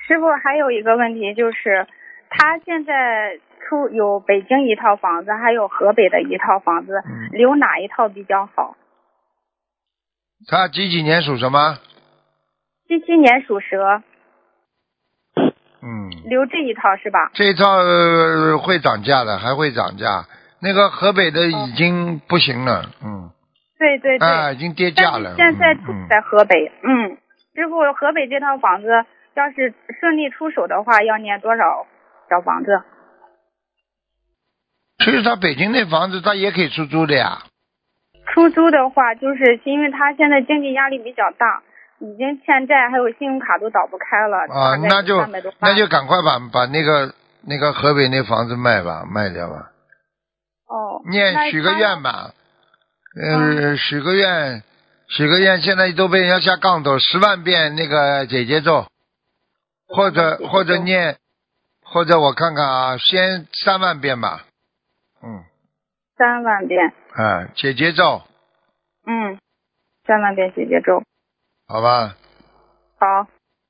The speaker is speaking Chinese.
师傅还有一个问题就是，他现在有北京一套房子，还有河北的一套房子，留哪一套比较好？ 他几年属什么 77年属蛇。 嗯， 留这一套是吧？ 这一套会涨价的，还会涨价。那个河北的已经不行了， 对对对， 已经跌价了。 现在住在河北，师傅，河北这套房子要是顺利出手的话，要念多少小房子？ 其实他北京那房子他也可以出租的呀。 出租的话，就是因为他现在经济压力比较大，已经欠债，还有信用卡都倒不开了。 啊，那就赶快把那个河北那房子卖掉吧。 哦。 许个愿吧。许个愿，现在都被人家下杠头，10万遍那个姐姐咒，或者念，或者我看看啊，先3万遍吧。 3万遍。 姐姐咒。 3万遍姐姐咒。 好吧。 好。